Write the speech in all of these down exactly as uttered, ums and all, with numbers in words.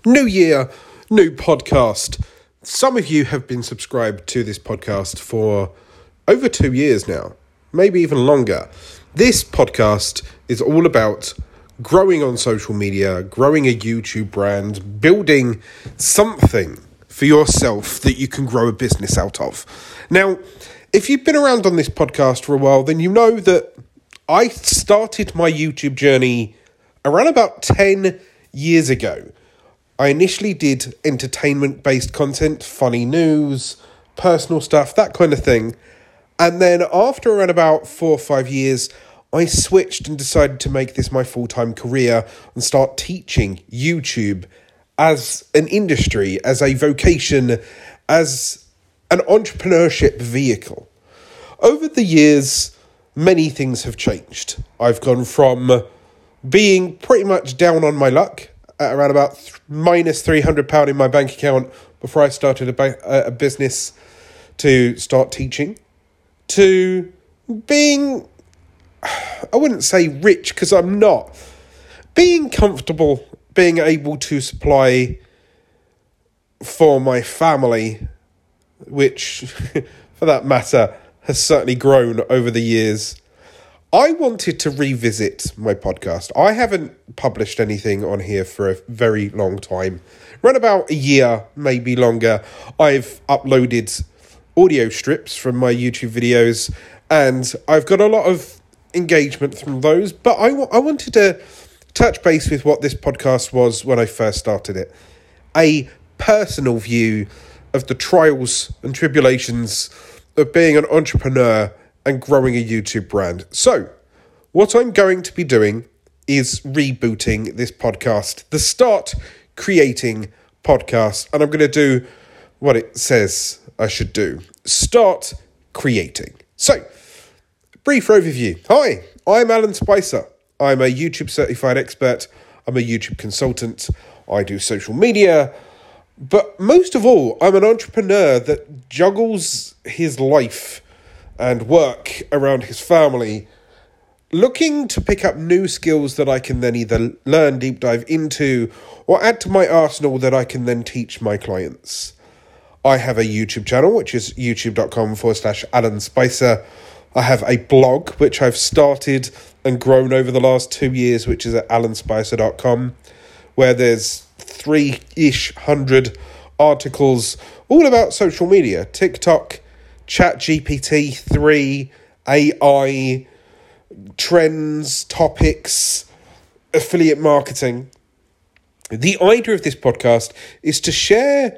New year, new podcast. Some of you have been subscribed to this podcast for over two years now, maybe even longer. This podcast is all about growing on social media, growing a YouTube brand, building something for yourself that you can grow a business out of. Now, if you've been around on this podcast for a while, then you know that I started my YouTube journey around about ten years ago. I initially did entertainment-based content, funny news, personal stuff, that kind of thing. And then after around about four or five years, I switched and decided to make this my full-time career and start teaching YouTube as an industry, as a vocation, as an entrepreneurship vehicle. Over the years, many things have changed. I've gone from being pretty much down on my luck at around about th- minus three hundred pounds in my bank account before I started a, ba- a business to start teaching, to being, I wouldn't say rich because I'm not, being comfortable, being able to supply for my family, which for that matter has certainly grown over the years. I wanted to revisit my podcast. I haven't published anything on here for a very long time. Around about a year, maybe longer. I've uploaded audio strips from my YouTube videos and I've got a lot of engagement from those. But I, w- I wanted to touch base with what this podcast was when I first started it. A personal view of the trials and tribulations of being an entrepreneur and growing a YouTube brand. So, what I'm going to be doing is rebooting this podcast, the Start Creating podcast, and I'm going to do what it says I should do. Start creating. So, brief overview. Hi, I'm Alan Spicer. I'm a YouTube certified expert. I'm a YouTube consultant. I do social media. But most of all, I'm an entrepreneur that juggles his life and work around his family, looking to pick up new skills that I can then either learn, deep dive into, or add to my arsenal that I can then teach my clients. I have a YouTube channel, which is youtube.com forward slash Alan Spicer. I have a blog, which I've started and grown over the last two years, which is at alan spicer dot com, where there's three-ish hundred articles all about social media, TikTok, ChatGPT three, A I, trends, topics, affiliate marketing. The idea of this podcast is to share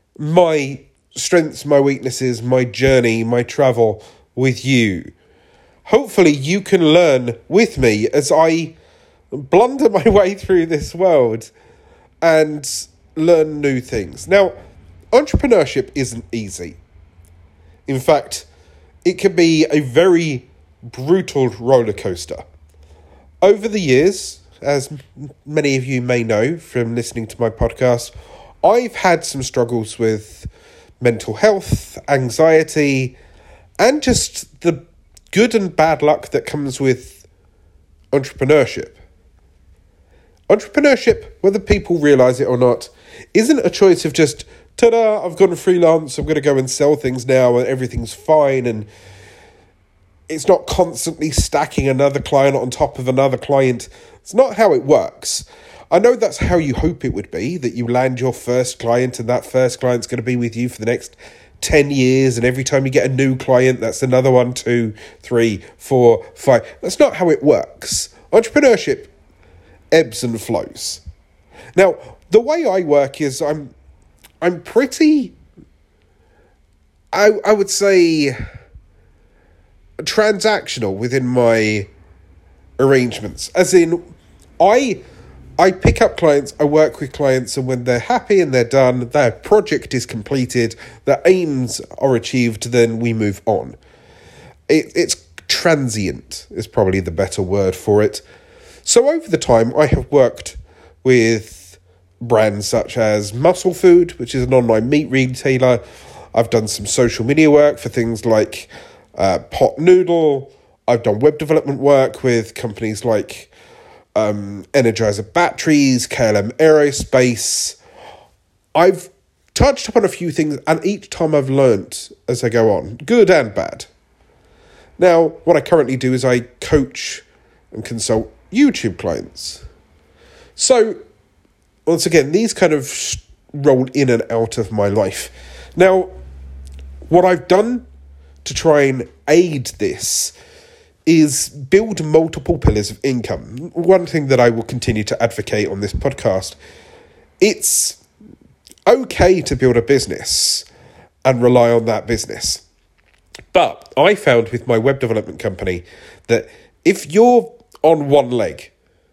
my strengths, my weaknesses, my journey, my travel with you. Hopefully you can learn with me as I blunder my way through this world and learn new things. Now, entrepreneurship isn't easy. In fact, it can be a very brutal roller coaster. Over the years, as many of you may know from listening to my podcast, I've had some struggles with mental health, anxiety, and just the good and bad luck that comes with entrepreneurship. Entrepreneurship, whether people realise it or not, isn't a choice of just, ta-da, I've gone freelance, I'm going to go and sell things now and everything's fine, and it's not constantly stacking another client on top of another client. It's not how it works. I know that's how you hope it would be, that you land your first client and that first client's going to be with you for the next ten years, and every time you get a new client, that's another one, two, three, four, five. That's not how it works. Entrepreneurship ebbs and flows. Now, the way I work is I'm I'm pretty, I I would say, transactional within my arrangements. As in, I I pick up clients, I work with clients, and when they're happy and they're done, their project is completed, their aims are achieved, then we move on. It, it's transient is probably the better word for it. So over the time, I have worked with brands such as Muscle Food, which is an online meat retailer. I've done some social media work for things like uh, Pot Noodle. I've done web development work with companies like um, Energizer Batteries, K L M Aerospace. I've touched upon a few things, and each time I've learnt as I go on, good and bad. Now, what I currently do is I coach and consult YouTube clients. So, once again, these kind of roll in and out of my life. Now, what I've done to try and aid this is build multiple pillars of income. One thing that I will continue to advocate on this podcast, it's okay to build a business and rely on that business. But I found with my web development company that if you're on one leg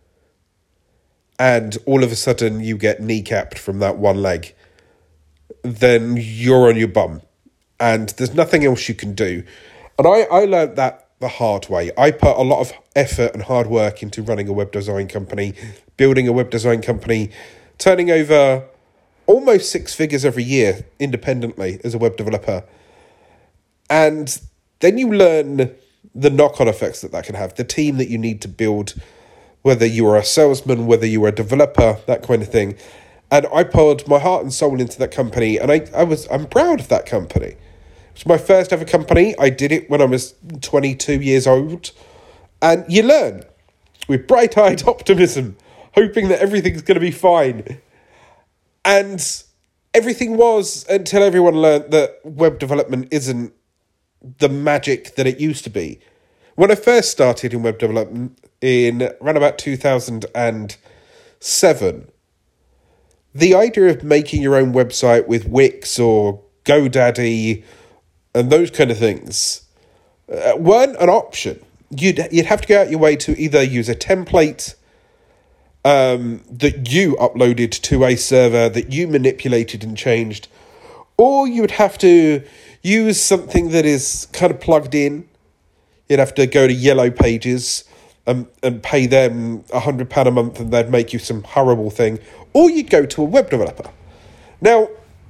and all of a sudden you get kneecapped from that one leg, then you're on your bum and there's nothing else you can do. And I, I learned that the hard way. I put a lot of effort and hard work into running a web design company, building a web design company, turning over almost six figures every year independently as a web developer. And then you learn the knock-on effects that that can have, the team that you need to build, whether you are a salesman, whether you are a developer, that kind of thing. And I poured my heart and soul into that company, and I, I was I'm proud of that company. It's my first ever company. I did it when I was twenty-two years old. And you learn with bright-eyed optimism, hoping that everything's going to be fine. And everything was until everyone learned that web development isn't the magic that it used to be. When I first started in web development in around about two thousand seven, the idea of making your own website with Wix or GoDaddy and those kind of things uh, weren't an option. You'd you'd have to go out your way to either use a template um, that you uploaded to a server that you manipulated and changed, or you would have to use something that is kind of plugged in. You'd have to go to Yellow Pages and, and pay them one hundred pounds a month and they'd make you some horrible thing, or you'd go to a web developer. Now,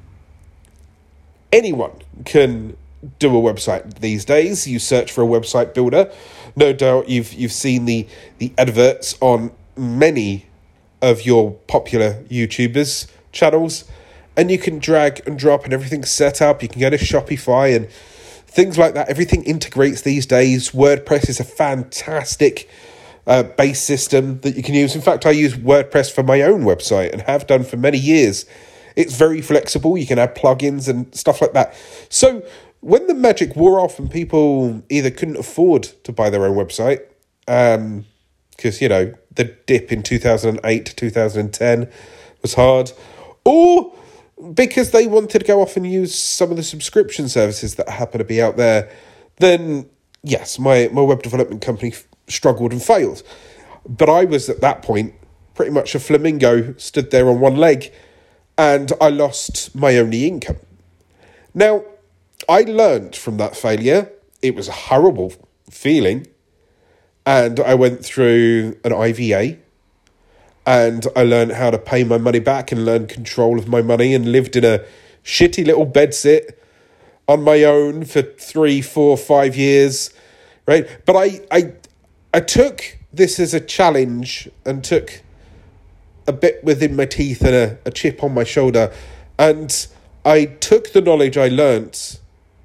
anyone can do a website these days. You search for a website builder. No doubt you've you've seen the, the adverts on many of your popular YouTubers' channels, and you can drag and drop and everything's set up. You can go to Shopify and things like that. Everything integrates these days. WordPress is a fantastic uh, base system that you can use. In fact, I use WordPress for my own website and have done for many years. It's very flexible. You can add plugins and stuff like that. So when the magic wore off and people either couldn't afford to buy their own website, um, because, you know, the dip in two thousand eight to two thousand ten was hard, or because they wanted to go off and use some of the subscription services that happen to be out there, then yes, my, my web development company f- struggled and failed. But I was at that point pretty much a flamingo, stood there on one leg, and I lost my only income. Now, I learned from that failure. It was a horrible feeling. And I went through an I V A. And I learned how to pay my money back and learn control of my money, and lived in a shitty little bedsit on my own for three, four, five years. Right? But I, I, I took this as a challenge and took a bit within my teeth and a, a chip on my shoulder. And I took the knowledge I learnt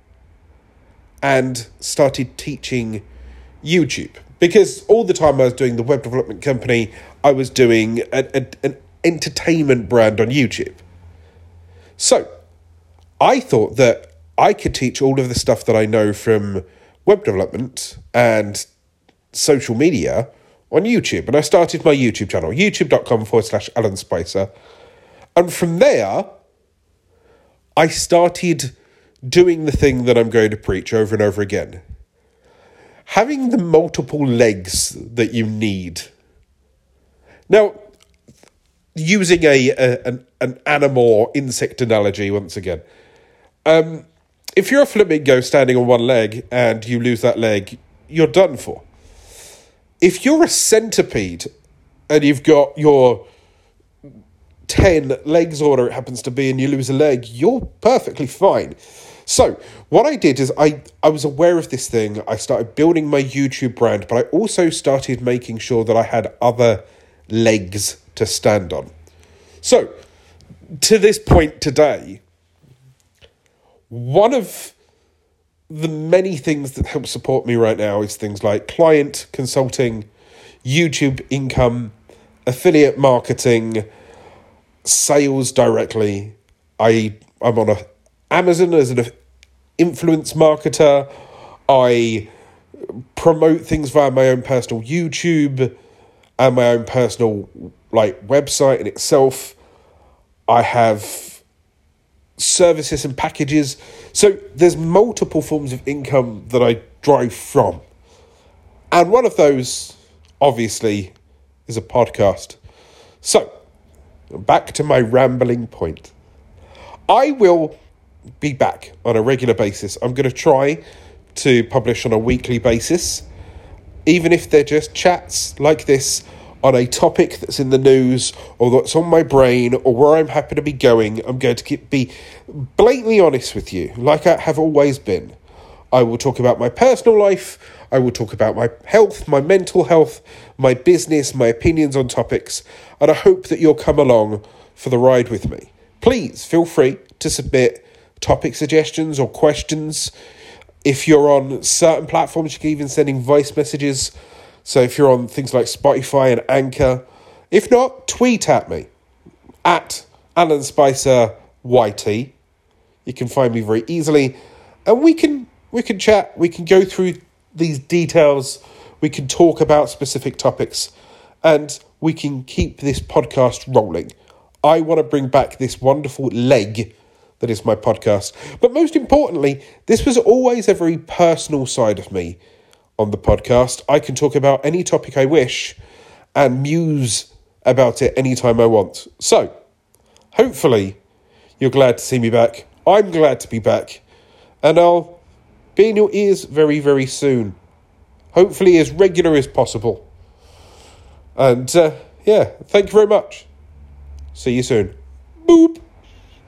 and started teaching YouTube. Because all the time I was doing the web development company, I was doing a, a, an entertainment brand on YouTube. So I thought that I could teach all of the stuff that I know from web development and social media on YouTube. And I started my YouTube channel, youtube.com forward slash Alan Spicer. And from there, I started doing the thing that I'm going to preach over and over again. Having the multiple legs that you need. Now, using a, a an, an animal or insect analogy once again. Um, if you're a flamingo standing on one leg and you lose that leg, you're done for. If you're a centipede and you've got your ten legs or whatever it happens to be and you lose a leg, you're perfectly fine. So what I did is I, I was aware of this thing. I started building my YouTube brand, but I also started making sure that I had other legs to stand on. So to this point today, one of the many things that help support me right now is things like client consulting, YouTube income, affiliate marketing, sales directly. I, I'm on a, Amazon as an influence marketer. I promote things via my own personal YouTube and my own personal like website in itself. I have services and packages. So there's multiple forms of income that I drive from. And one of those, obviously, is a podcast. So, back to my rambling point. I will be back on a regular basis. I'm going to try to publish on a weekly basis, even if they're just chats like this on a topic that's in the news or that's on my brain or where I'm happy to be going. I'm going to keep, be blatantly honest with you, like I have always been. I will talk about my personal life. I will talk about my health, my mental health, my business, my opinions on topics, and I hope that you'll come along for the ride with me. Please feel free to submit topic suggestions or questions. If you're on certain platforms, you can even send in voice messages. So if you're on things like Spotify and Anchor, if not, tweet at me, at Alan Spicer Y T. You can find me very easily, and we can we can chat, we can go through these details, we can talk about specific topics, and we can keep this podcast rolling. I want to bring back this wonderful leg that is my podcast. But most importantly, this was always a very personal side of me on the podcast. I can talk about any topic I wish and muse about it anytime I want. So, hopefully, you're glad to see me back. I'm glad to be back. And I'll be in your ears very, very soon. Hopefully as regular as possible. And, uh, yeah, thank you very much. See you soon. Boop.